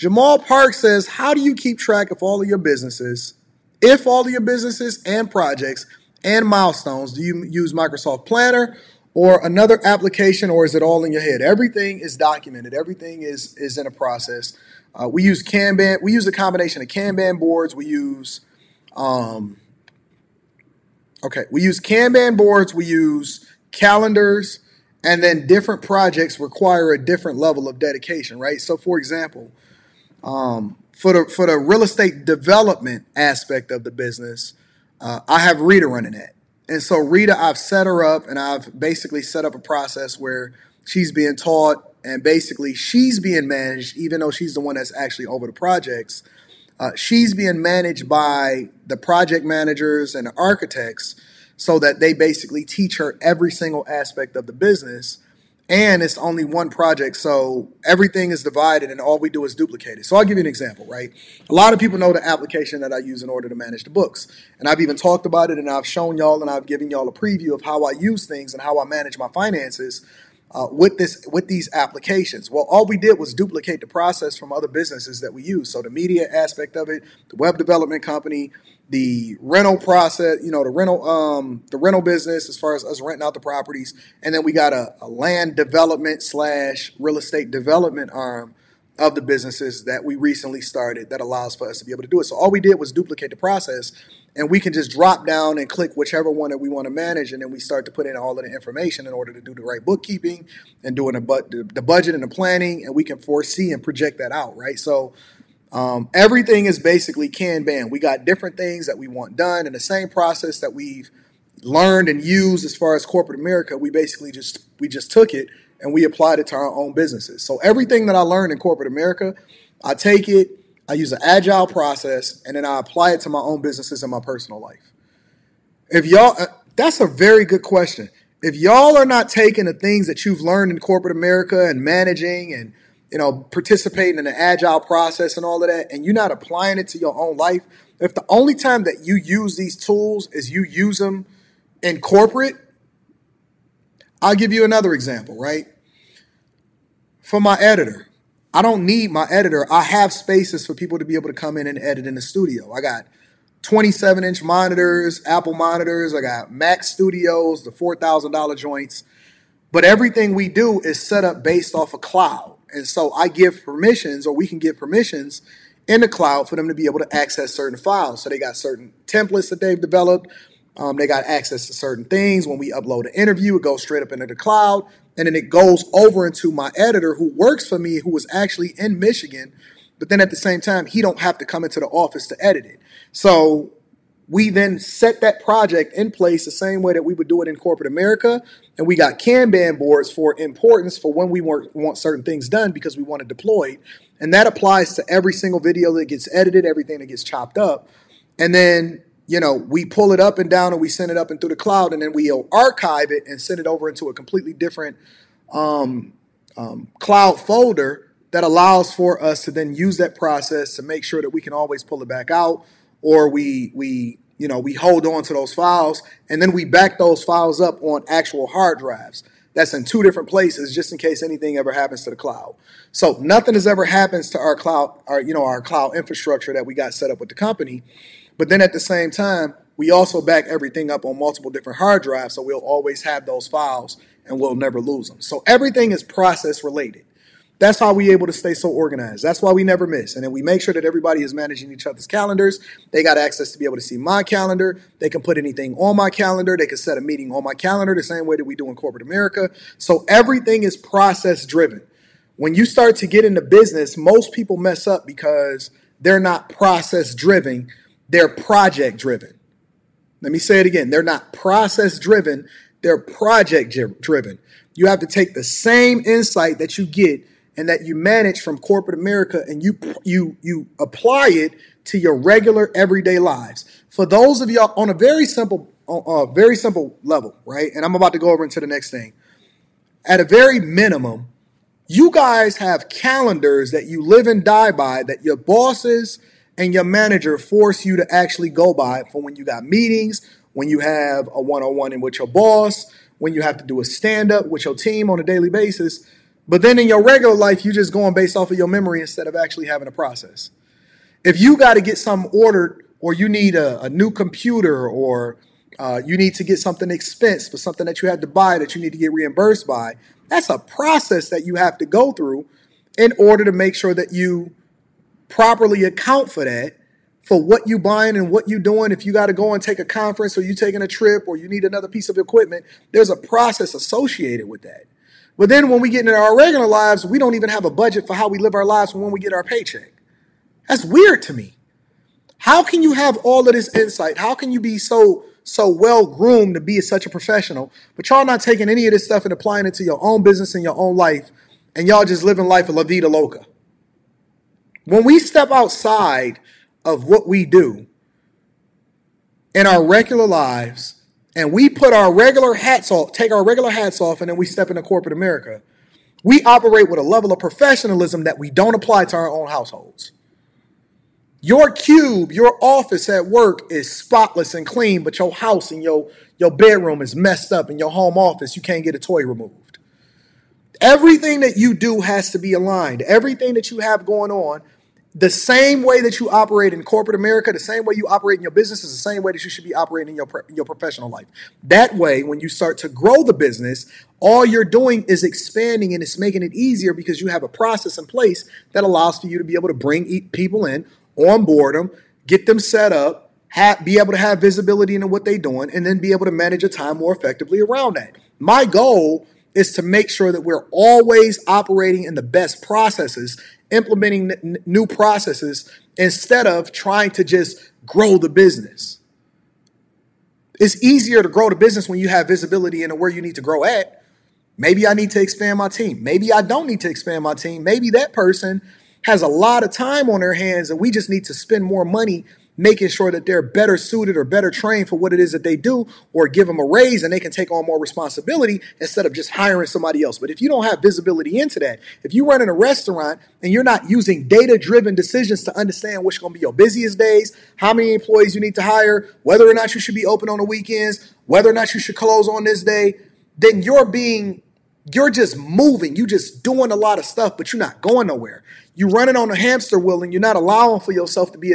Jamal Park says, how do you keep track of all of your businesses? If all of your businesses and projects and milestones, do you use Microsoft Planner or another application, or is it all in your head? Everything is documented. Everything is in a process. We use Kanban. We use a combination of Kanban boards. We use Kanban boards. We use calendars, and then different projects require a different level of dedication, right? So, for example, for the real estate development aspect of the business, I have Rita running that. And so Rita, I've set her up, and I've basically set up a process where she's being taught and basically she's being managed, even though she's the one that's actually over the projects. She's being managed by the project managers and the architects so that they basically teach her every single aspect of the business. And it's only one project, so everything is divided and all we do is duplicate it. So I'll give you an example, right? A lot of people know the application that I use in order to manage the books. And I've even talked about it, and I've shown y'all and I've given y'all a preview of how I use things and how I manage my finances with these applications. Well, all we did was duplicate the process from other businesses that we use. So the media aspect of it, the web development company, the rental process, the rental business as far as us renting out the properties. And then we got a land development / real estate development arm of the businesses that we recently started that allows for us to be able to do it. So all we did was duplicate the process, and we can just drop down and click whichever one that we want to manage. And then we start to put in all of the information in order to do the right bookkeeping and doing the budget and the planning. And we can foresee and project that out, right? So everything is basically Kanban. We got different things that we want done, and the same process that we've learned and used as far as corporate America, we just took it and we applied it to our own businesses. So everything that I learned in corporate America, I take it, I use an agile process, and then I apply it to my own businesses and my personal life. If y'all, that's a very good question. If y'all are not taking the things that you've learned in corporate America and managing and participating in the agile process and all of that, and you're not applying it to your own life, if the only time that you use these tools is you use them in corporate, I'll give you another example, right? For my editor, I don't need my editor. I have spaces for people to be able to come in and edit in the studio. I got 27-inch monitors, Apple monitors. I got Mac Studios, the $4,000 joints. But everything we do is set up based off a cloud. And so I give permissions, or we can give permissions in the cloud for them to be able to access certain files. So they got certain templates that they've developed. They got access to certain things. When we upload an interview, it goes straight up into the cloud. And then it goes over into my editor who works for me, who was actually in Michigan. But then at the same time, he don't have to come into the office to edit it. So we then set that project in place the same way that we would do it in corporate America. And we got Kanban boards for importance for when we want certain things done because we want to deploy. And that applies to every single video that gets edited, everything that gets chopped up. And then, we pull it up and down and we send it up and through the cloud, and then we'll archive it and send it over into a completely different cloud folder that allows for us to then use that process to make sure that we can always pull it back out, or we hold on to those files, and then we back those files up on actual hard drives. That's in 2 different places, just in case anything ever happens to the cloud. So nothing has ever happens to our cloud, our cloud infrastructure that we got set up with the company. But then at the same time, we also back everything up on multiple different hard drives, so we'll always have those files and we'll never lose them. So everything is process related. That's how we're able to stay so organized. That's why we never miss. And then we make sure that everybody is managing each other's calendars. They got access to be able to see my calendar. They can put anything on my calendar. They can set a meeting on my calendar the same way that we do in corporate America. So everything is process driven. When you start to get into business, most people mess up because they're not process driven. They're project driven. Let me say it again. They're not process driven. They're project driven. You have to take the same insight that you get and that you manage from corporate America, and you apply it to your regular everyday lives. For those of y'all on a very simple level, right? And I'm about to go over into the next thing. At a very minimum, you guys have calendars that you live and die by, that your bosses and your manager force you to actually go by for when you got meetings, when you have a one-on-one with your boss, when you have to do a stand-up with your team on a daily basis. But then in your regular life, you're just going based off of your memory instead of actually having a process. If you got to get something ordered, or you need a new computer, or you need to get something expensed for something that you had to buy that you need to get reimbursed by, that's a process that you have to go through in order to make sure that you properly account for that, for what you buying and what you doing. If you got to go and take a conference, or you taking a trip, or you need another piece of equipment, there's a process associated with that. But then when we get into our regular lives, we don't even have a budget for how we live our lives when we get our paycheck. That's weird to me. How can you have all of this insight? How can you be so well groomed to be such a professional, but y'all not taking any of this stuff and applying it to your own business and your own life, and y'all just living life a la vida loca? When we step outside of what we do in our regular lives, and we put our regular hats off, take our regular hats off, and then we step into corporate America, we operate with a level of professionalism that we don't apply to our own households. Your cube, your office at work is spotless and clean, but your house and your bedroom is messed up. In your home office, you can't get a toy removed. Everything that you do has to be aligned. Everything that you have going on, the same way that you operate in corporate America, the same way you operate in your business is the same way that you should be operating in your professional life. That way, when you start to grow the business, all you're doing is expanding, and it's making it easier because you have a process in place that allows for you to be able to bring people in, onboard them, get them set up, be able to have visibility into what they're doing, and then be able to manage your time more effectively around that. My goal is to make sure that we're always operating in the best processes, implementing new processes instead of trying to just grow the business. It's easier to grow the business when you have visibility into where you need to grow at. Maybe I need to expand my team. Maybe I don't need to expand my team. Maybe that person has a lot of time on their hands, and we just need to spend more money making sure that they're better suited or better trained for what it is that they do, or give them a raise and they can take on more responsibility instead of just hiring somebody else. But if you don't have visibility into that, if you run in a restaurant and you're not using data-driven decisions to understand what's going to be your busiest days, how many employees you need to hire, whether or not you should be open on the weekends, whether or not you should close on this day, then you're just moving. You're just doing a lot of stuff, but you're not going nowhere. You're running on a hamster wheel, and you're not allowing for yourself to be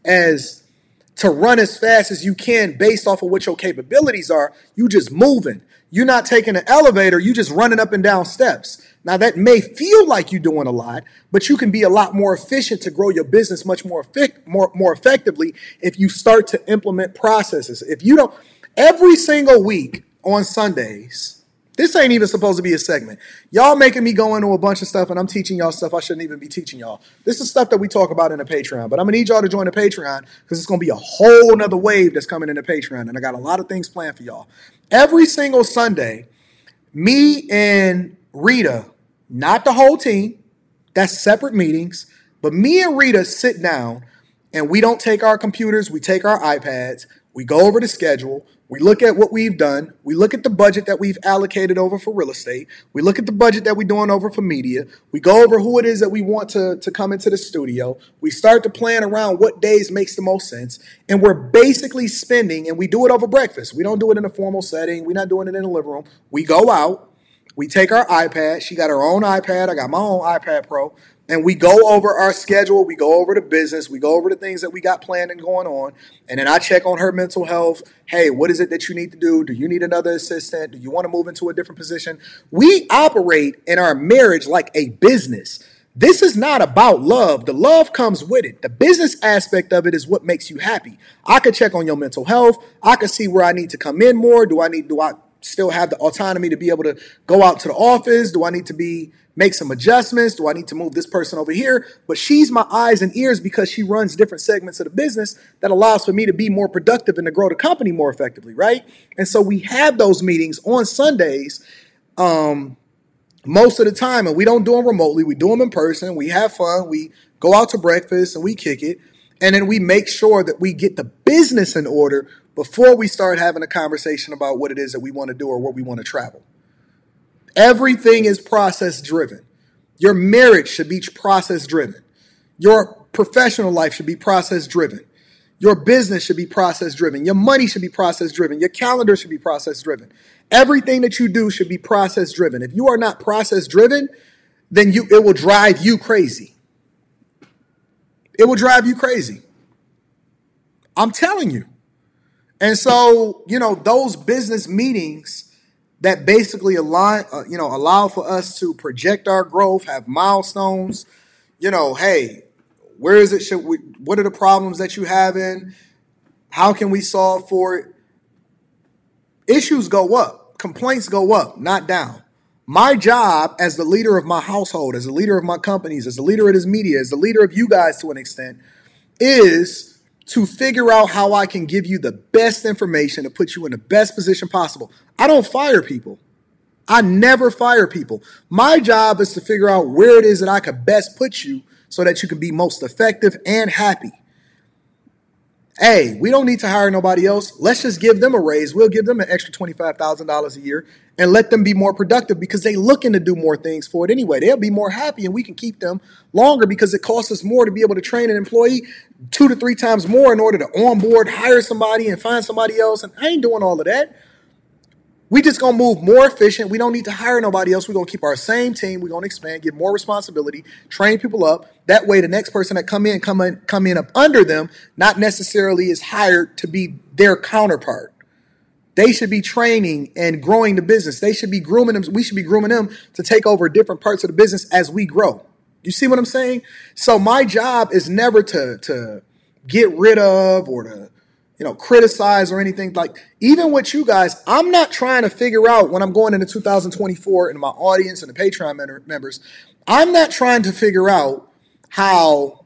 to run as fast as you can based off of what your capabilities are. You just moving. You're not taking an elevator. You just running up and down steps. Now, that may feel like you're doing a lot, but you can be a lot more efficient to grow your business much more effectively if you start to implement processes. If you don't, every single week on Sundays, this ain't even supposed to be a segment. Y'all making me go into a bunch of stuff, and I'm teaching y'all stuff I shouldn't even be teaching y'all. This is stuff that we talk about in the Patreon, but I'm going to need y'all to join the Patreon because it's going to be a whole nother wave that's coming in the Patreon, and I got a lot of things planned for y'all. Every single Sunday, me and Rita, not the whole team, that's separate meetings, but me and Rita sit down, and we don't take our computers, we take our iPads, we go over the schedule, we look at what we've done. We look at the budget that we've allocated over for real estate. We look at the budget that we're doing over for media. We go over who it is that we want to come into the studio. We start to plan around what days makes the most sense. And we're basically spending, and we do it over breakfast. We don't do it in a formal setting. We're not doing it in the living room. We go out. We take our iPad. She got her own iPad. I got my own iPad Pro. And we go over our schedule. We go over the business. We go over the things that we got planned and going on. And then I check on her mental health. Hey, what is it that you need to do? Do you need another assistant? Do you want to move into a different position? We operate in our marriage like a business. This is not about love. The love comes with it. The business aspect of it is what makes you happy. I could check on your mental health. I could see where I need to come in more. Do I still have the autonomy to be able to go out to the office? Do I need to make some adjustments? Do I need to move this person over here? But she's my eyes and ears because she runs different segments of the business that allows for me to be more productive and to grow the company more effectively, right? And so we have those meetings on Sundays most of the time, and we don't do them remotely. We do them in person. We have fun. We go out to breakfast and we kick it. And then we make sure that we get the business in order before we start having a conversation about what it is that we want to do or where we want to travel. Everything is process driven. Your marriage should be process driven. Your professional life should be process driven. Your business should be process driven. Your money should be process driven. Your calendar should be process driven. Everything that you do should be process driven. If you are not process driven, then it will drive you crazy. It will drive you crazy. I'm telling you. And so, those business meetings that basically allow for us to project our growth, have milestones, hey, where is it? What are the problems that you having? How can we solve for it? Issues go up. Complaints go up, not down. My job as the leader of my household, as the leader of my companies, as the leader of this media, as the leader of you guys to an extent, is to figure out how I can give you the best information to put you in the best position possible. I don't fire people. I never fire people. My job is to figure out where it is that I could best put you so that you can be most effective and happy. Hey, we don't need to hire nobody else. Let's just give them a raise. We'll give them an extra $25,000 a year and let them be more productive because they're looking to do more things for it anyway. They'll be more happy and we can keep them longer because it costs us more to be able to train an employee 2 to 3 times more in order to onboard, hire somebody and find somebody else. And I ain't doing all of that. We just going to move more efficient. We don't need to hire nobody else. We're going to keep our same team. We're going to expand, give more responsibility, train people up. That way, the next person that come in up under them, not necessarily is hired to be their counterpart. They should be training and growing the business. They should be grooming them. We should be grooming them to take over different parts of the business as we grow. You see what I'm saying? So my job is never to get rid of or to criticize or anything. Like, even with you guys, I'm not trying to figure out when I'm going into 2024 and my audience and the Patreon members, I'm not trying to figure out how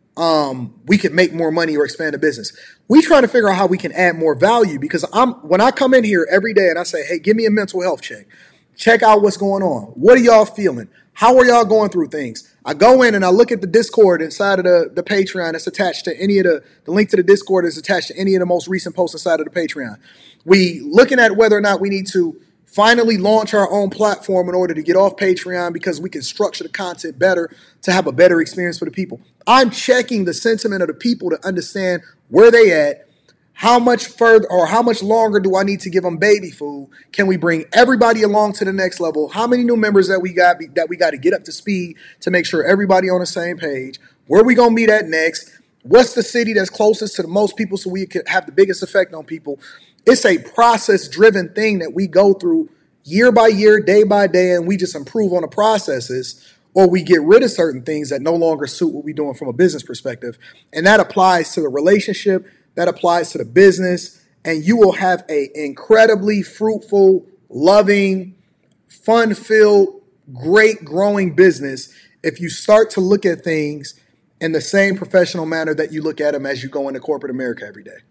we can make more money or expand the business. We trying to figure out how we can add more value because when I come in here every day and I say, hey, give me a mental health check. Check out what's going on. What are y'all feeling? How are y'all going through things? I go in and I look at the Discord inside of the Patreon that's attached to any of the link to the Discord is attached to any of the most recent posts inside of the Patreon. We looking at whether or not we need to finally launch our own platform in order to get off Patreon because we can structure the content better to have a better experience for the people. I'm checking the sentiment of the people to understand where they at. How much further or how much longer do I need to give them baby food? Can we bring everybody along to the next level? How many new members that we got to get up to speed to make sure everybody on the same page? Where we going to meet at next? What's the city that's closest to the most people so we can have the biggest effect on people? It's a process-driven thing that we go through year by year, day by day, and we just improve on the processes or we get rid of certain things that no longer suit what we're doing from a business perspective. And that applies to the relationship. That applies to the business, and you will have an incredibly fruitful, loving, fun-filled, great growing business if you start to look at things in the same professional manner that you look at them as you go into corporate America every day.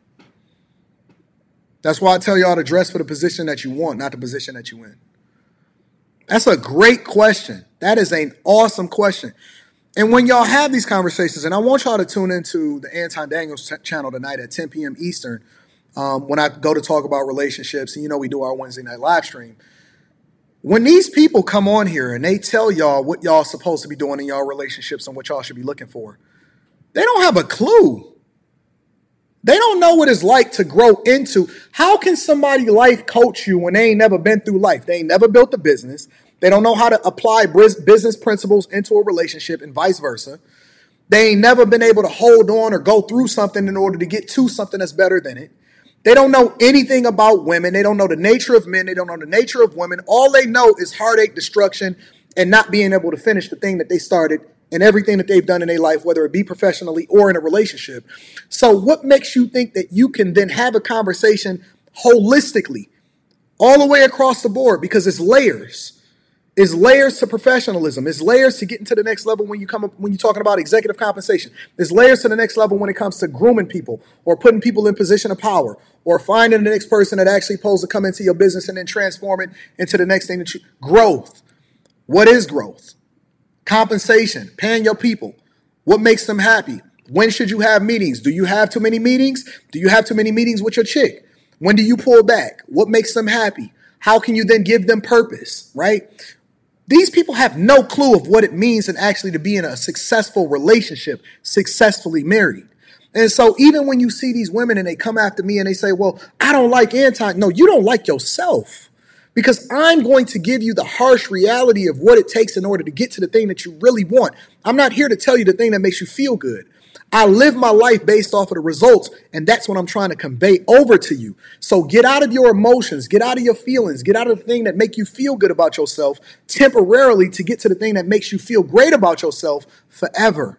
That's why I tell y'all to dress for the position that you want, not the position that you in. That's a great question. That is an awesome question. And when y'all have these conversations, and I want y'all to tune into the Anton Daniels channel tonight at 10 p.m. Eastern when I go to talk about relationships, and we do our Wednesday night live stream. When these people come on here and they tell y'all what y'all supposed to be doing in y'all relationships and what y'all should be looking for, they don't have a clue. They don't know what it's like to grow into. How can somebody life coach you when they ain't never been through life? They ain't never built a business. They don't know how to apply business principles into a relationship and vice versa. They ain't never been able to hold on or go through something in order to get to something that's better than it. They don't know anything about women. They don't know the nature of men. They don't know the nature of women. All they know is heartache, destruction, and not being able to finish the thing that they started and everything that they've done in their life, whether it be professionally or in a relationship. So what makes you think that you can then have a conversation holistically all the way across the board? Because it's layers. It's layers to professionalism. It's layers to getting to the next level when you're talking about executive compensation. There's layers to the next level when it comes to grooming people or putting people in position of power or finding the next person that actually supposed to come into your business and then transform it into the next thing that growth. What is growth? Compensation, paying your people. What makes them happy? When should you have meetings? Do you have too many meetings? Do you have too many meetings with your chick? When do you pull back? What makes them happy? How can you then give them purpose, right? These people have no clue of what it means and actually to be in a successful relationship, successfully married. And so even when you see these women and they come after me and they say, well, I don't like Anton. No, you don't like yourself because I'm going to give you the harsh reality of what it takes in order to get to the thing that you really want. I'm not here to tell you the thing that makes you feel good. I live my life based off of the results, and that's what I'm trying to convey over to you. So get out of your emotions, get out of your feelings, get out of the thing that make you feel good about yourself temporarily to get to the thing that makes you feel great about yourself forever.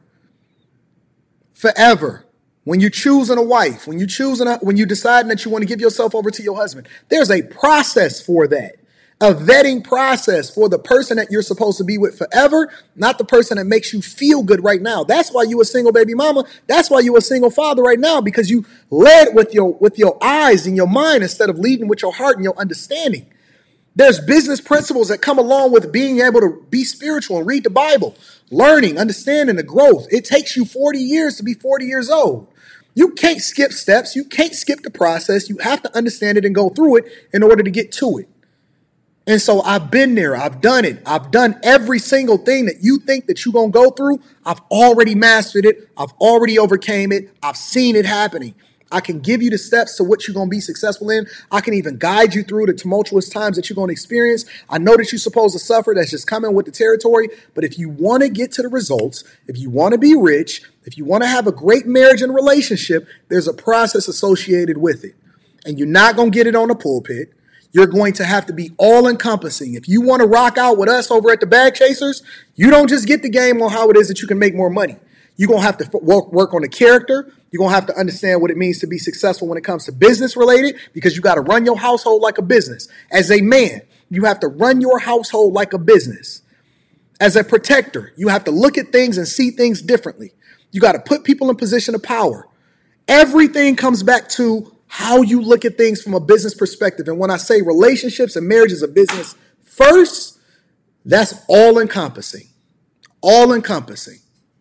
Forever. When you're choosing a wife, when you decide that you want to give yourself over to your husband, there's a process for that. A vetting process for the person that you're supposed to be with forever, not the person that makes you feel good right now. That's why you a single baby mama. That's why you a single father right now, because you led with your eyes and your mind instead of leading with your heart and your understanding. There's business principles that come along with being able to be spiritual and read the Bible, learning, understanding the growth. It takes you 40 years to be 40 years old. You can't skip steps. You can't skip the process. You have to understand it and go through it in order to get to it. And so I've been there. I've done it. I've done every single thing that you think that you're going to go through. I've already mastered it. I've already overcame it. I've seen it happening. I can give you the steps to what you're going to be successful in. I can even guide you through the tumultuous times that you're going to experience. I know that you're supposed to suffer. That's just coming with the territory. But if you want to get to the results, if you want to be rich, if you want to have a great marriage and relationship, there's a process associated with it. And you're not going to get it on the pulpit. You're going to have to be all-encompassing. If you want to rock out with us over at the Bag Chasers, you don't just get the game on how it is that you can make more money. You're going to have to work on the character. You're going to have to understand what it means to be successful when it comes to business related, because you got to run your household like a business. As a man, you have to run your household like a business. As a protector, you have to look at things and see things differently. You got to put people in position of power. Everything comes back to how you look at things from a business perspective. And when I say relationships and marriage is a business first, that's all-encompassing. All-encompassing.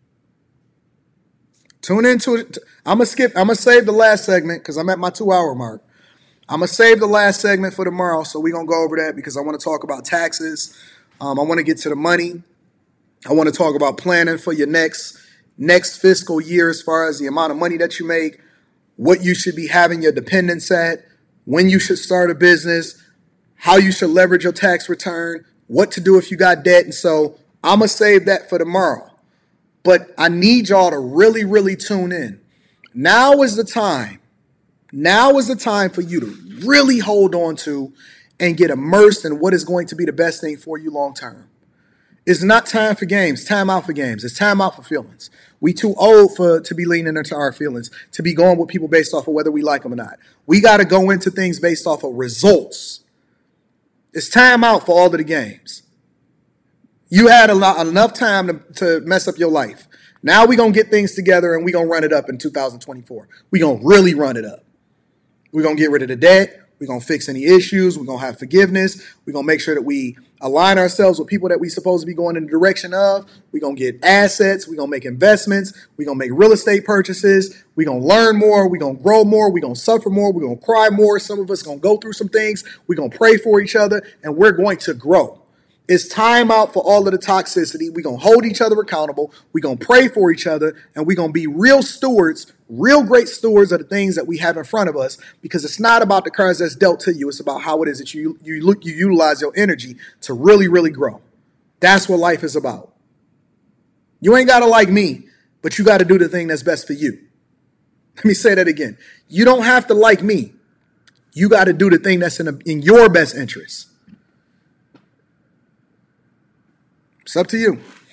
Tune into it. I'm going to save the last segment because I'm at my 2-hour mark. I'm going to save the last segment for tomorrow, so we're going to go over that because I want to talk about taxes. I want to get to the money. I want to talk about planning for your next fiscal year as far as the amount of money that you make, what you should be having your dependents at, when you should start a business, how you should leverage your tax return, what to do if you got debt. And so I'm going to save that for tomorrow. But I need y'all to really, really tune in. Now is the time. Now is the time for you to really hold on to and get immersed in what is going to be the best thing for you long term. It's not time for games, time out for games. It's time out for feelings. We too old to be leaning into our feelings, to be going with people based off of whether we like them or not. We got to go into things based off of results. It's time out for all of the games. You had enough time to mess up your life. Now we're going to get things together and we're going to run it up in 2024. We're going to really run it up. We're going to get rid of the debt. We're going to fix any issues. We're going to have forgiveness. We're going to make sure that we align ourselves with people that we're supposed to be going in the direction of. We're going to get assets. We're going to make investments. We're going to make real estate purchases. We're going to learn more. We're going to grow more. We're going to suffer more. We're going to cry more. Some of us are going to go through some things. We're going to pray for each other, and we're going to grow. It's time out for all of the toxicity. We're going to hold each other accountable. We're going to pray for each other, and we're going to be real stewards, real great stewards of the things that we have in front of us, because it's not about the cards that's dealt to you. It's about how it is that you utilize your energy to really, really grow. That's what life is about. You ain't got to like me, but you got to do the thing that's best for you. Let me say that again. You don't have to like me. You got to do the thing that's in your best interest. It's up to you.